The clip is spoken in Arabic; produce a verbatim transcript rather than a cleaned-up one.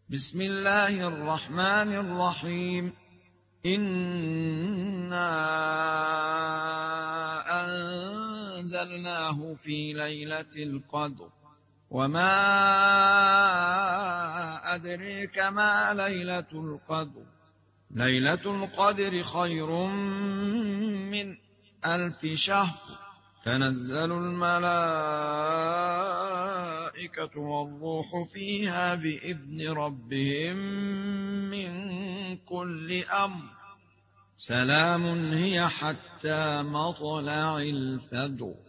بسم الله الرحمن الرحيم. إنا أنزلناه في ليلة القدر وما أدريك ما ليلة القدر ليلة القدر خير من ألف شهر. تنزل الملائكة والروح فيها بإذن ربهم من كل أمر. سلام هي حتى مطلع الفجر.